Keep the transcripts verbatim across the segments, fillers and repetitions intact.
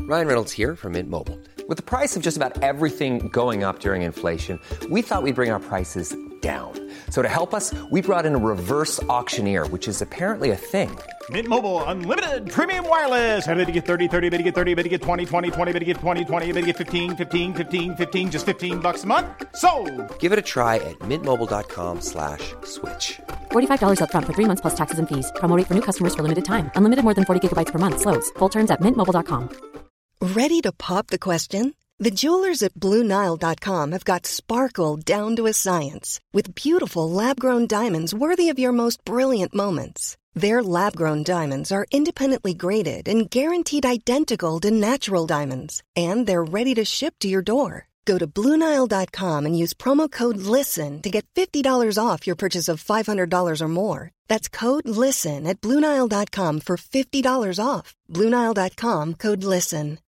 Ryan Reynolds here from Mint Mobile. With the price of just about everything going up during inflation, we thought we'd bring our prices down. So to help us, we brought in a reverse auctioneer, which is apparently a thing. Mint Mobile Unlimited Premium Wireless. How to get thirty, thirty, how to get thirty, how to get twenty, twenty, twenty, how to get twenty, twenty, how to get fifteen, fifteen, fifteen, fifteen, just fifteen bucks a month? Sold! Give it a try at mintmobile.com slash switch. forty-five dollars up front for three months plus taxes and fees. Promo rate for new customers for limited time. Unlimited more than forty gigabytes per month. Slows full terms at mint mobile dot com. Ready to pop the question? The jewelers at Blue Nile dot com have got sparkle down to a science with beautiful lab-grown diamonds worthy of your most brilliant moments. Their lab-grown diamonds are independently graded and guaranteed identical to natural diamonds, and they're ready to ship to your door. Go to Blue Nile dot com and use promo code LISTEN to get fifty dollars off your purchase of five hundred dollars or more. That's code LISTEN at Blue Nile dot com for fifty dollars off. Blue Nile dot com, code LISTEN.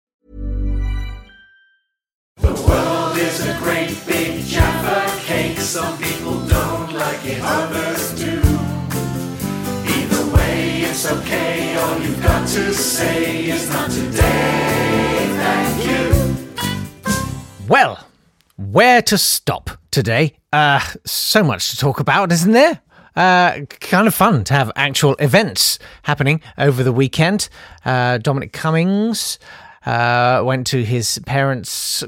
The world is a great big Jaffa cake. Some people don't like it, others do. Either way, it's okay. All you've got to say is not today, thank you. Well, where to stop today? Uh, so much to talk about, isn't there? Uh, kind of fun to have actual events happening over the weekend. Uh, Dominic Cummings uh, went to his parents'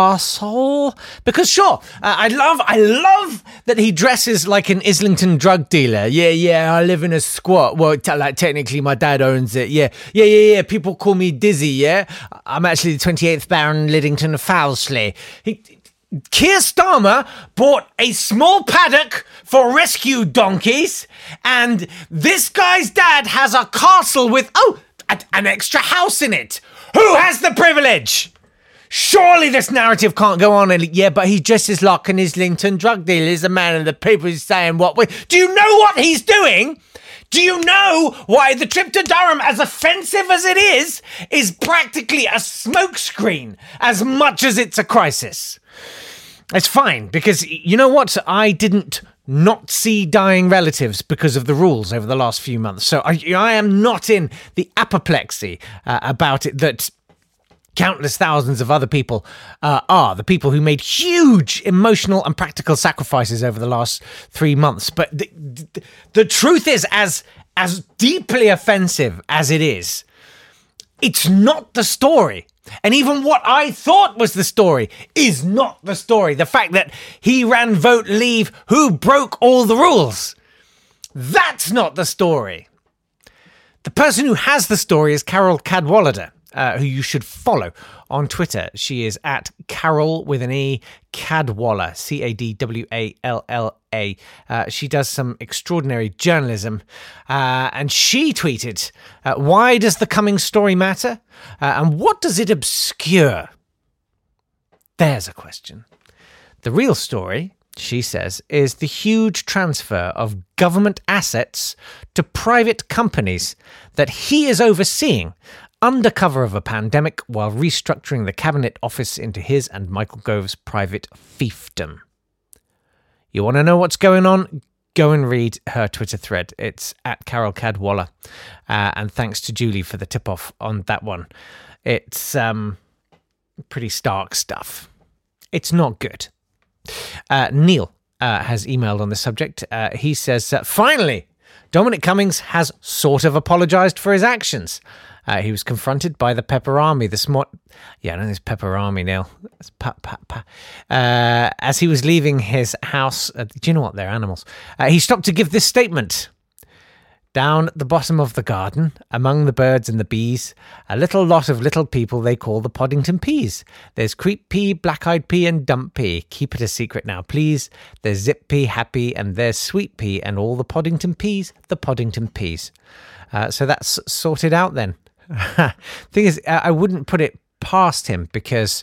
castle because, sure, uh, I love, I love that he dresses like an Islington drug dealer. Yeah, yeah, I live in a squat. Well, t- like technically, my dad owns it. Yeah, yeah, yeah, yeah. People call me Dizzy. Yeah, I'm actually the twenty-eighth Baron Liddington of Fowlsley. He. Keir Starmer bought a small paddock for rescue donkeys, and this guy's dad has a castle with, oh, a, an extra house in it. Who has the privilege? Surely this narrative can't go on. And yeah, but he dresses like an Islington drug dealer. He's a man of the people. He's saying what we... Do you know what he's doing? Do you know why the trip to Durham, as offensive as it is, is practically a smokescreen as much as it's a crisis? It's fine, because you know what? I didn't not see dying relatives because of the rules over the last few months. So I, I am not in the apoplexy uh, about it that countless thousands of other people uh, are, the people who made huge emotional and practical sacrifices over the last three months. But the, the, the truth is, as as deeply offensive as it is, it's not the story. And even what I thought was the story is not the story. The fact that he ran Vote Leave, who broke all the rules. That's not the story. The person who has the story is Carol Cadwallader, uh, who you should follow on Twitter. She is at Carol with an E, Cadwaller, C A D W A L L A. Uh, she does some extraordinary journalism, uh, and she tweeted, uh, why does the Cummings story matter? Uh, and what does it obscure? There's a question. The real story, she says, is the huge transfer of government assets to private companies that he is overseeing under cover of a pandemic while restructuring the Cabinet Office into his and Michael Gove's private fiefdom. You want to know what's going on? Go and read her Twitter thread. It's at Carol Cadwaller. Uh, and thanks to Julie for the tip-off on that one. It's um, pretty stark stuff. It's not good. Uh, Neil uh, has emailed on the subject. Uh, he says, uh, finally, Dominic Cummings has sort of apologised for his actions. Uh, he was confronted by the Pepper Army this morning. Yeah, I know this Pepper Army, Neil. It's pa, pa, pa. Uh, as he was leaving his house, uh, do you know what? They're animals. Uh, he stopped to give this statement. Down at the bottom of the garden, among the birds and the bees, a little lot of little people they call the Poddington Peas. There's Creep Pea, Black-Eyed Pea and Dump Pea. Keep it a secret now, please. There's Zip Pea, Happy, and there's Sweet Pea, and all the Poddington Peas, the Poddington Peas. Uh, so that's sorted out then. Thing is, I wouldn't put it past him because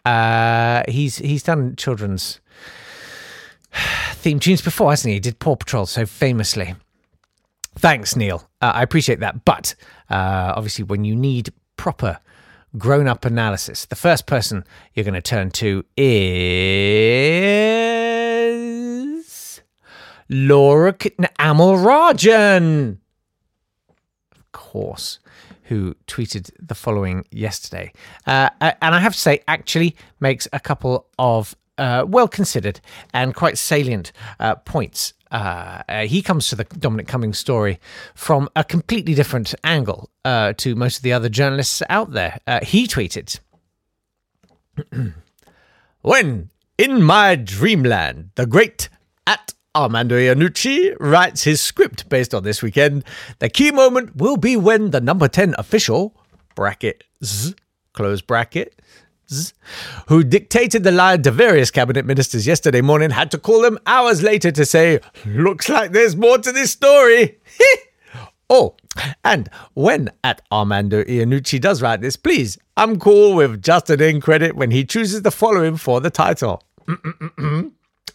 uh, he's he's done children's theme tunes before, hasn't he? He did Paw Patrol so famously. Thanks, Neil. Uh, I appreciate that. But uh, obviously, when you need proper grown-up analysis, the first person you're going to turn to is Laura Kitna Amal Rajan. Of course, who tweeted the following yesterday. Uh, and I have to say, actually makes a couple of uh, well-considered and quite salient uh, points. Uh, uh, he comes to the Dominic Cummings story from a completely different angle uh, to most of the other journalists out there. Uh, he tweeted, "When in my dreamland, the great at Armando Iannucci writes his script based on this weekend, the key moment will be when the number ten official, bracket, z, close bracket, z, who dictated the line to various cabinet ministers yesterday morning had to call them hours later to say, looks like there's more to this story. Oh, and when at Armando Iannucci does write this, please, I'm cool with just an end credit when he chooses the following for the title. Mm-mm-mm-mm.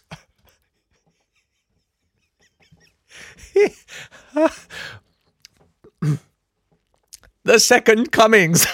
The Second Cummings."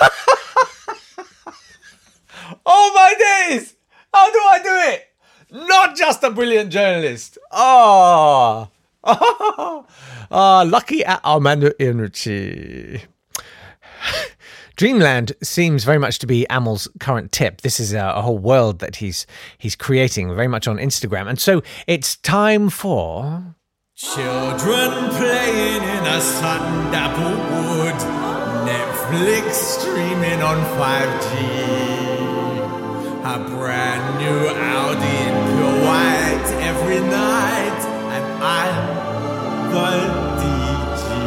Oh my days! How do I do it? Not just a brilliant journalist. Oh, oh, oh lucky at Armando Iannucci. Dreamland seems very much to be Amel's current tip. This is a, a whole world that he's he's creating very much on Instagram, and so it's time for children playing in a sun-dappled wood, Netflix streaming on five G. A brand new Audi in pure white every night, and I'm the D J.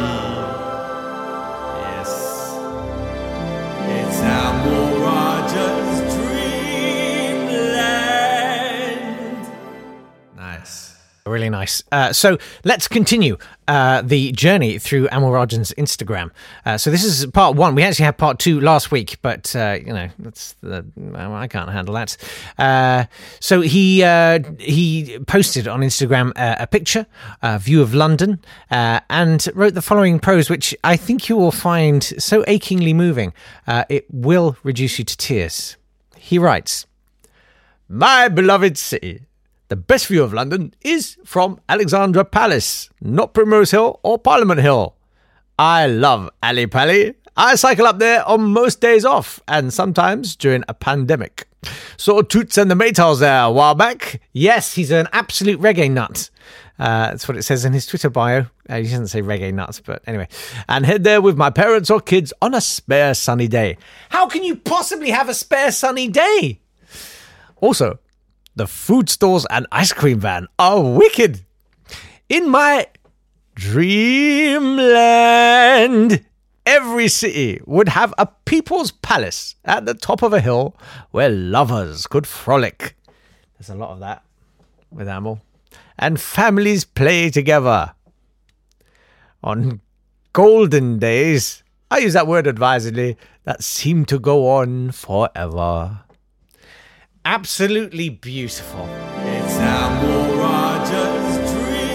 Yes, it's Amel Rogers' Dreamland. Nice. Really nice. Uh, so let's continue uh, the journey through Amel Rajan's Instagram. Uh, so this is part one. We actually had part two last week, but uh, you know, that's the, I can't handle that. Uh, so he uh, he posted on Instagram uh, a picture, a view of London, uh, and wrote the following prose, which I think you will find so achingly moving, uh, it will reduce you to tears. He writes, "My beloved city. The best view of London is from Alexandra Palace, not Primrose Hill or Parliament Hill. I love Ali Pali. I cycle up there on most days off and sometimes during a pandemic. Saw Toots and the Maytals there a while back. Yes, he's an absolute reggae nut. Uh, that's what it says in his Twitter bio. Uh, he doesn't say reggae nuts, but anyway. And head there with my parents or kids on a spare sunny day." How can you possibly have a spare sunny day? Also, the food stores and ice cream van are wicked. In my dreamland, every city would have a people's palace at the top of a hill where lovers could frolic. There's a lot of that with Amel. And families play together. On golden days, I use that word advisedly, that seem to go on forever. Absolutely beautiful. It's Amel Rogers'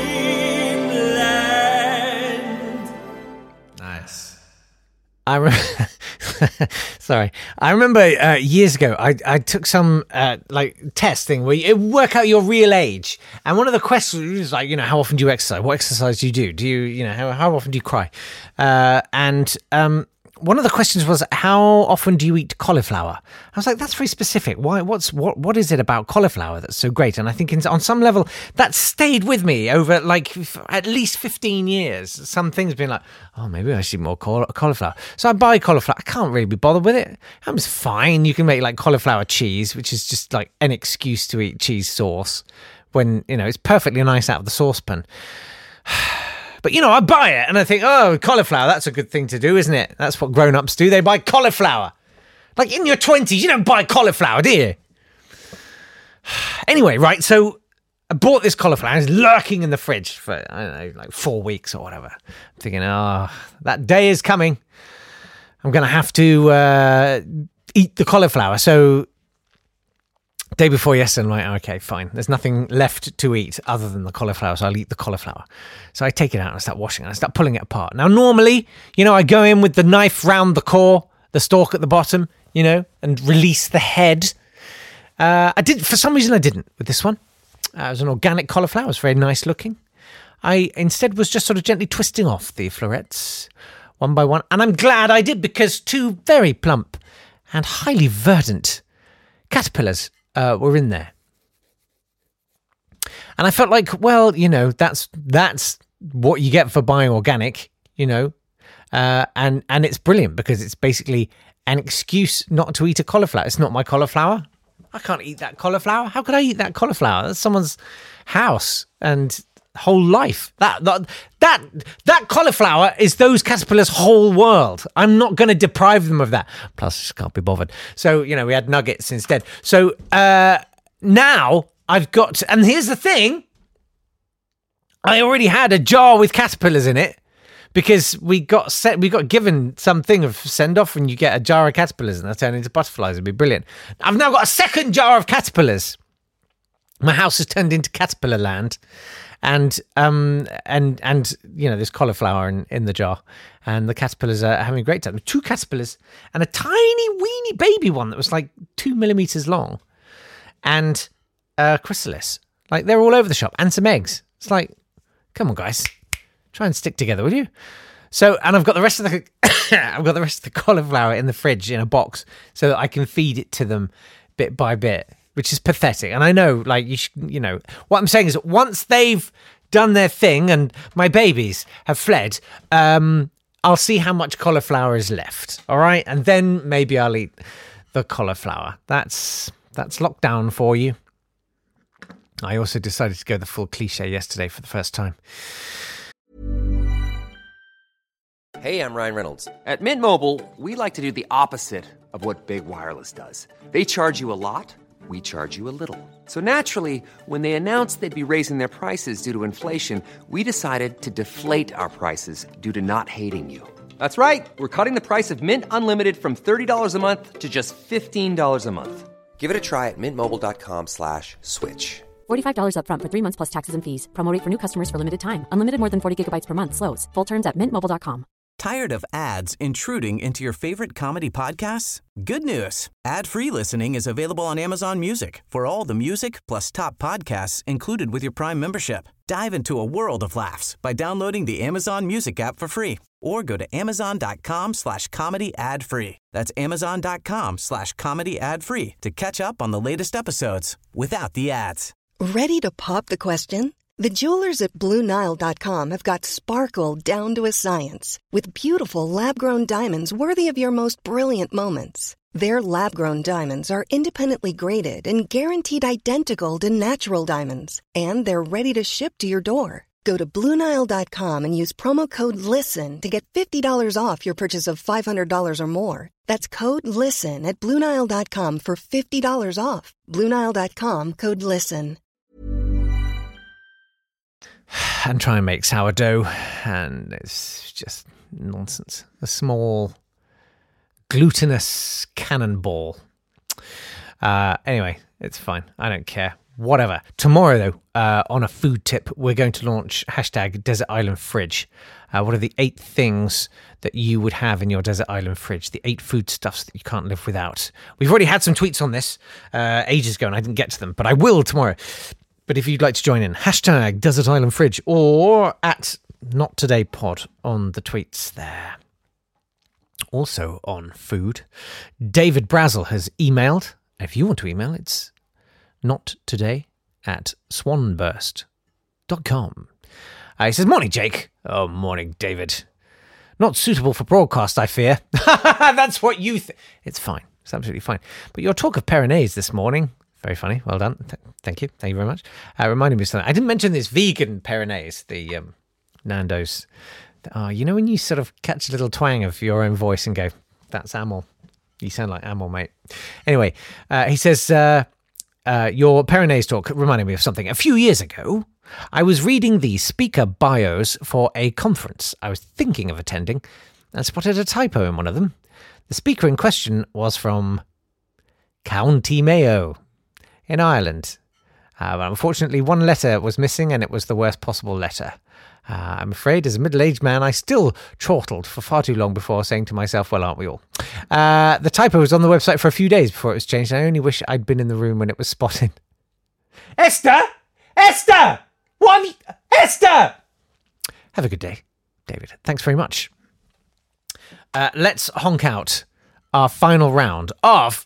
Dreamland. Nice. I re- Sorry. I remember uh, years ago, I, I took some uh, like test thing where you work out your real age. And one of the questions was like, you know, how often do you exercise? What exercise do you do? Do you, you know, how, how often do you cry? Uh, and um, one of the questions was, how often do you eat cauliflower? I was like, that's very specific. Why? What's what? What is it about cauliflower that's so great? And I think in, on some level that stayed with me over like f- at least fifteen years. Some things being like, oh, maybe I should eat more caul- cauliflower. So I buy cauliflower. I can't really be bothered with it. It's fine. You can make like cauliflower cheese, which is just like an excuse to eat cheese sauce when, you know, it's perfectly nice out of the saucepan. But, you know, I buy it and I think, oh, cauliflower, that's a good thing to do, isn't it? That's what grown-ups do. They buy cauliflower. Like, in your twenties, you don't buy cauliflower, do you? Anyway, right, so I bought this cauliflower. It's lurking in the fridge for, I don't know, like four weeks or whatever. I'm thinking, oh, that day is coming. I'm going to have to uh, eat the cauliflower. So day before yesterday, I'm like, okay, fine. There's nothing left to eat other than the cauliflower, so I'll eat the cauliflower. So I take it out and I start washing it. And I start pulling it apart. Now, normally, you know, I go in with the knife round the core, the stalk at the bottom, you know, and release the head. Uh, I did, for some reason, I didn't with this one. Uh, it was an organic cauliflower. It was very nice looking. I instead was just sort of gently twisting off the florets one by one. And I'm glad I did, because two very plump and highly verdant caterpillars uh, were in there. And I felt like, well, you know, that's that's what you get for buying organic, you know. Uh, and, and it's brilliant because it's basically an excuse not to eat a cauliflower. It's not my cauliflower. I can't eat that cauliflower. How could I eat that cauliflower? That's someone's house and whole life. That that that, that cauliflower is those caterpillars' whole world. I'm not going to deprive them of that. Plus, I just can't be bothered. So, you know, we had nuggets instead. So uh, now I've got... And here's the thing. I already had a jar with caterpillars in it because we got set, we got given something of send-off and you get a jar of caterpillars and they turn into butterflies. It'd be brilliant. I've now got a second jar of caterpillars. My house has turned into caterpillar land. And um and and you know, there's cauliflower in, in the jar, and the caterpillars are having a great time. Two caterpillars and a tiny weeny baby one that was like two millimeters long, and a chrysalis. Like, they're all over the shop, and some eggs. It's like, come on, guys, try and stick together, will you? So, and I've got the rest of the I've got the rest of the cauliflower in the fridge in a box so that I can feed it to them bit by bit. Which is pathetic. And I know, like, you should, you know, what I'm saying is that once they've done their thing and my babies have fled, um, I'll see how much cauliflower is left. All right. And then maybe I'll eat the cauliflower. That's, that's lockdown for you. I also decided to go the full cliche yesterday for the first time. Hey, I'm Ryan Reynolds. At Mint Mobile, we like to do the opposite of what Big Wireless does. They charge you a lot. We charge you a little. So naturally, when they announced they'd be raising their prices due to inflation, we decided to deflate our prices due to not hating you. That's right. We're cutting the price of Mint Unlimited from thirty dollars a month to just fifteen dollars a month. Give it a try at mintmobile.com slash switch. forty-five dollars up front for three months plus taxes and fees. Promo rate for new customers for limited time. Unlimited more than forty gigabytes per month slows. Full terms at mint mobile dot com. Tired of ads intruding into your favorite comedy podcasts? Good news. Ad-free listening is available on Amazon Music for all the music plus top podcasts included with your Prime membership. Dive into a world of laughs by downloading the Amazon Music app for free or go to amazon.com slash comedy ad free. That's amazon.com slash comedy ad free to catch up on the latest episodes without the ads. Ready to pop the question? The jewelers at Blue Nile dot com have got sparkle down to a science with beautiful lab-grown diamonds worthy of your most brilliant moments. Their lab-grown diamonds are independently graded and guaranteed identical to natural diamonds, and they're ready to ship to your door. Go to Blue Nile dot com and use promo code LISTEN to get fifty dollars off your purchase of five hundred dollars or more. That's code LISTEN at Blue Nile dot com for fifty dollars off. Blue Nile dot com, code LISTEN. And try and make sourdough, and it's just nonsense. A small glutinous cannonball. Uh, anyway, it's fine. I don't care. Whatever. Tomorrow, though, uh, on a food tip, we're going to launch hashtag Desert Island Fridge. Uh, what are the eight things that you would have in your desert island fridge? The eight foodstuffs that you can't live without. We've already had some tweets on this uh, ages ago, and I didn't get to them, but I will tomorrow. But if you'd like to join in, hashtag Desert Island Fridge or at Not Today Pod on the tweets there. Also on food, David Brazel has emailed. If you want to email, it's nottoday at swanburst dot com. Uh, he says, morning, Jake. Oh, morning, David. Not suitable for broadcast, I fear. That's what you think. It's fine. It's absolutely fine. But your talk of Pyrenees this morning... Very funny. Well done. Th- thank you. Thank you very much. Uh, reminded me of something. I didn't mention this vegan Pyrenees, the um, Nando's. Oh, you know when you sort of catch a little twang of your own voice and go, that's Amel. You sound like Amel, mate. Anyway, uh, he says, uh, uh, your Pyrenees talk reminded me of something. A few years ago, I was reading the speaker bios for a conference I was thinking of attending and spotted a typo in one of them. The speaker in question was from County Mayo in Ireland. Uh, but unfortunately, one letter was missing, and it was the worst possible letter. Uh, I'm afraid, as a middle-aged man, I still chortled for far too long before saying to myself, well, aren't we all? Uh, the typo was on the website for a few days before it was changed, and I only wish I'd been in the room when it was spotted. Esther! Esther! What have you... Esther! Have a good day, David. Thanks very much. uh, let's honk out our final round of...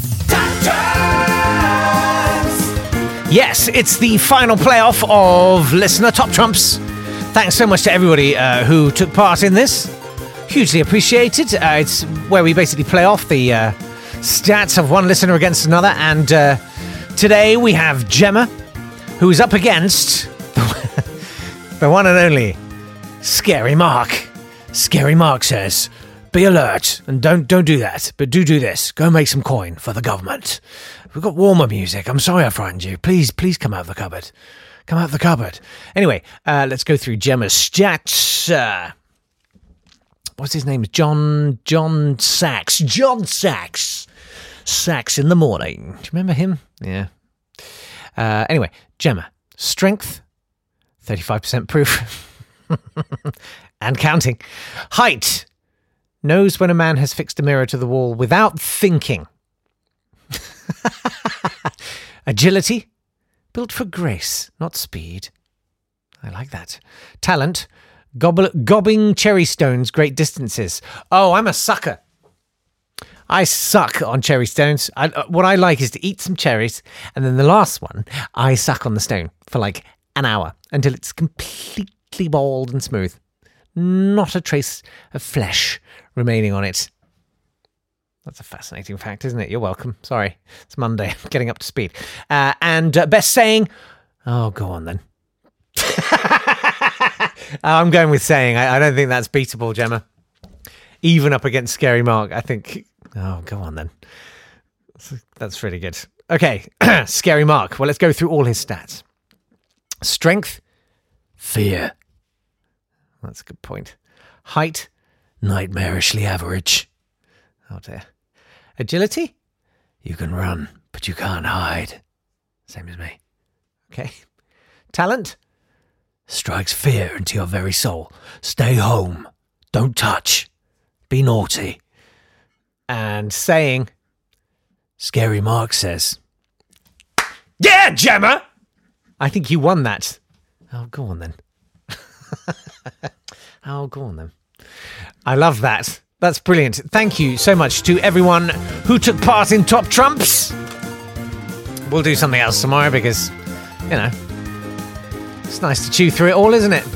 Yes, it's the final playoff of Listener Top Trumps. Thanks so much to everybody uh, who took part in this. Hugely appreciated. Uh, it's where we basically play off the uh, stats of one listener against another. And uh, today we have Gemma, who's up against the, the one and only Scary Mark. Scary Mark says, be alert and don't don't do that, but do do this. Go make some coin for the government. We've got warmer music. I'm sorry I frightened you. Please, please come out of the cupboard. Come out of the cupboard. Anyway, uh, let's go through Gemma's stats. Uh, what's his name? John, John Sachs. John Sachs. Sachs in the morning. Do you remember him? Yeah. Uh, anyway, Gemma. Strength, thirty-five percent proof. And counting. Height. Knows when a man has fixed a mirror to the wall without thinking. Agility. Built for grace, not speed. I like that. Talent. Gobble, gobbing cherry stones great distances. Oh, I'm a sucker. I suck on cherry stones. I, uh, what I like is to eat some cherries, and then the last one, I suck on the stone for like an hour until it's completely bald and smooth. Not a trace of flesh remaining on it. That's a fascinating fact, isn't it? You're welcome. Sorry. It's Monday. I'm getting up to speed. Uh, and uh, best saying... Oh, go on then. I'm going with saying. I, I don't think that's beatable, Gemma. Even up against Scary Mark, I think... Oh, go on then. That's really good. Okay. Scary Mark. Well, let's go through all his stats. Strength. Fear. That's a good point. Height. Nightmarishly average. Oh, dear. Agility? You can run, but you can't hide. Same as me. Okay. Talent? Strikes fear into your very soul. Stay home. Don't touch. Be naughty. And saying, Scary Mark says, yeah, Gemma! I think you won that. Oh, go on then. oh, go on then. I love that. That's brilliant. Thank you so much to everyone who took part in Top Trumps. We'll do something else tomorrow because, you know, it's nice to chew through it all, isn't it?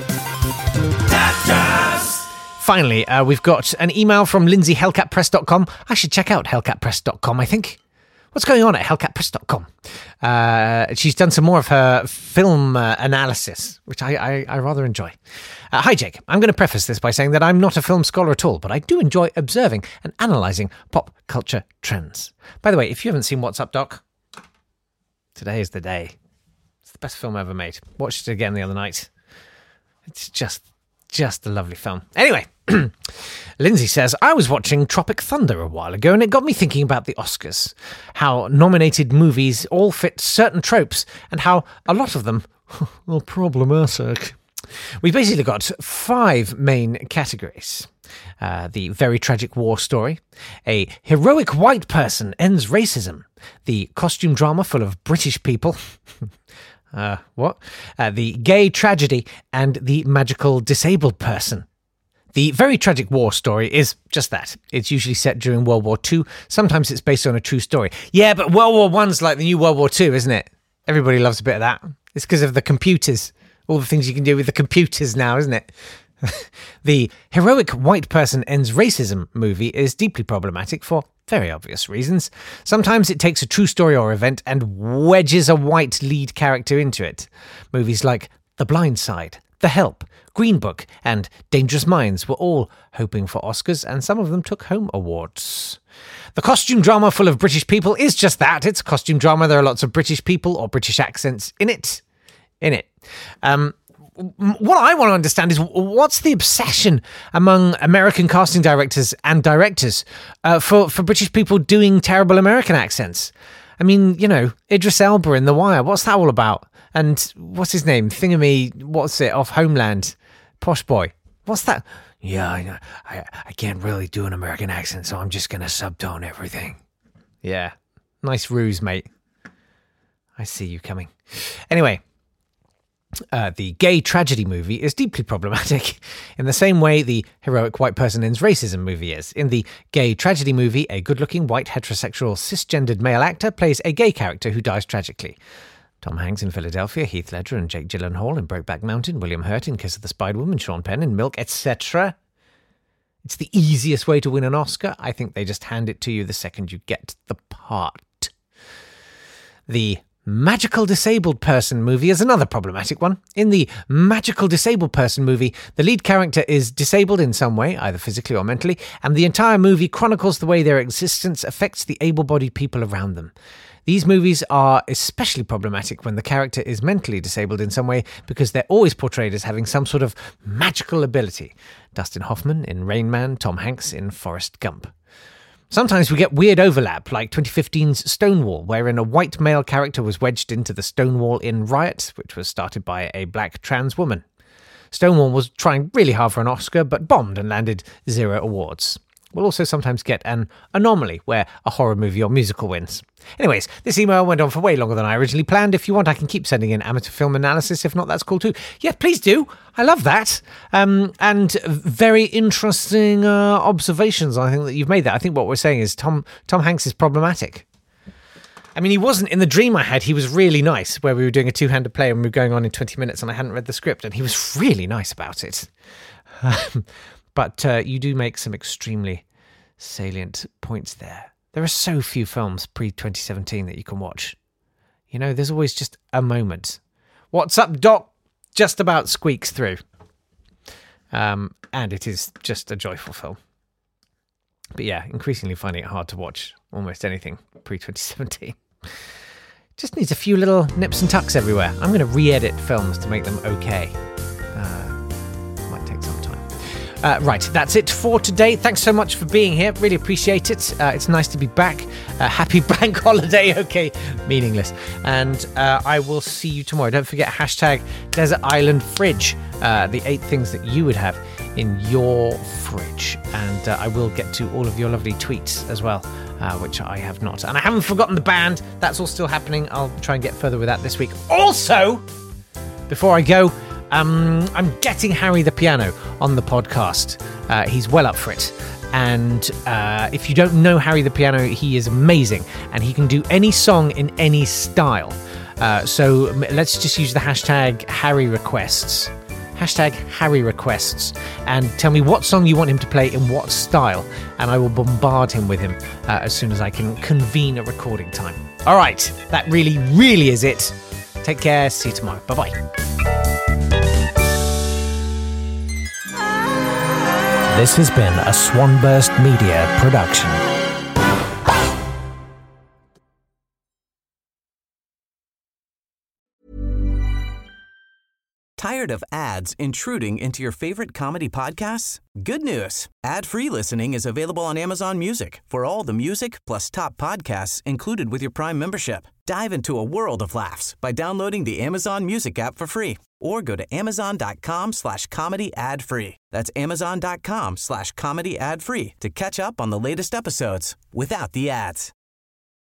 Finally, uh, we've got an email from Lindsay, hellcat press dot com. I should check out hellcat press dot com, I think. What's going on at hellcat press dot com? Uh, she's done some more of her film uh, analysis, which I, I, I rather enjoy. Uh, hi, Jake. I'm going to preface this by saying that I'm not a film scholar at all, but I do enjoy observing and analysing pop culture trends. By the way, if you haven't seen What's Up, Doc, today is the day. It's the best film ever made. Watched it again the other night. It's just, just a lovely film. Anyway, Lindsay says, I was watching Tropic Thunder a while ago and it got me thinking about the Oscars. How nominated movies all fit certain tropes and how a lot of them are problematic. We've basically got five main categories. Uh, the very tragic war story, a heroic white person ends racism, the costume drama full of British people, uh, what? Uh, the gay tragedy, and the magical disabled person. The very tragic war story is just that. It's usually set during World War Two. Sometimes it's based on a true story. Yeah, but World War One's like the new World War Two, isn't it? Everybody loves a bit of that. It's because of the computers. All the things you can do with the computers now, isn't it? The heroic white person ends racism movie is deeply problematic for very obvious reasons. Sometimes it takes a true story or event and wedges a white lead character into it. Movies like The Blind Side, The Help, Green Book, and Dangerous Minds were all hoping for Oscars, and some of them took home awards. The costume drama full of British people is just that. It's a costume drama. There are lots of British people or British accents in it. In it. Um, what I want to understand is what's the obsession among American casting directors and directors uh, for, for British people doing terrible American accents? I mean, you know, Idris Elba in The Wire, what's that all about? And what's his name? Thingamy, what's it, off Homeland? Posh Boy. What's that? Yeah, I, I, I can't really do an American accent, so I'm just going to subtone everything. Yeah, nice ruse, mate. I see you coming. Anyway, Uh, the gay tragedy movie is deeply problematic in the same way the heroic white person ends racism movie is. In the gay tragedy movie, a good-looking, white, heterosexual, cisgendered male actor plays a gay character who dies tragically. Tom Hanks in Philadelphia, Heath Ledger and Jake Gyllenhaal in Brokeback Mountain, William Hurt in Kiss of the Spider-Woman, Sean Penn in Milk, et cetera. It's the easiest way to win an Oscar. I think they just hand it to you the second you get the part. The Magical Disabled Person movie is another problematic one. In the Magical Disabled Person movie, the lead character is disabled in some way, either physically or mentally, and the entire movie chronicles the way their existence affects the able-bodied people around them. These movies are especially problematic when the character is mentally disabled in some way because they're always portrayed as having some sort of magical ability. Dustin Hoffman in Rain Man, Tom Hanks in Forrest Gump. Sometimes we get weird overlap, like twenty fifteen's Stonewall, wherein a white male character was wedged into the Stonewall Inn riot, which was started by a black trans woman. Stonewall was trying really hard for an Oscar, but bombed and landed zero awards. We'll also sometimes get an anomaly where a horror movie or musical wins. Anyways, this email went on for way longer than I originally planned. If you want, I can keep sending in amateur film analysis. If not, that's cool too. Yeah, please do. I love that. Um, and very interesting uh, observations, I think, that you've made there. I think what we're saying is Tom Tom Hanks is problematic. I mean, he wasn't in the dream I had. He was really nice, where we were doing a two-handed play and we were going on in twenty minutes and I hadn't read the script, and he was really nice about it. Um, but uh, you do make some extremely salient points there. There are so few films pre-twenty seventeen that you can watch. You know, there's always just a moment. What's Up, Doc? Just about squeaks through. Um, and it is just a joyful film. But yeah, increasingly finding it hard to watch almost anything pre-twenty seventeen. Just needs a few little nips and tucks everywhere. I'm going to re-edit films to make them okay. Uh, might take some time. Uh, right, that's it for today. Thanks so much for being here. Really appreciate it. Uh, it's nice to be back. Uh, happy bank holiday. Okay, meaningless. And uh, I will see you tomorrow. Don't forget hashtag Desert Island Fridge. Uh, the eight things that you would have in your fridge. And uh, I will get to all of your lovely tweets as well, uh, which I have not. And I haven't forgotten the band. That's all still happening. I'll try and get further with that this week. Also, before I go, Um, I'm getting Harry the Piano on the podcast. Uh, he's well up for it. And uh, if you don't know Harry the Piano, he is amazing. And he can do any song in any style. Uh, so let's just use the hashtag Harry Requests. Hashtag Harry Requests. And tell me what song you want him to play in what style. And I will bombard him with him uh, as soon as I can convene a recording time. All right. That really, really is it. Take care. See you tomorrow. Bye-bye. This has been a Swanburst Media production. Tired of ads intruding into your favorite comedy podcasts? Good news. Ad-free listening is available on Amazon Music for all the music plus top podcasts included with your Prime membership. Dive into a world of laughs by downloading the Amazon Music app for free or go to amazon.com slash comedy ad free. That's amazon.com slash comedy ad free to catch up on the latest episodes without the ads.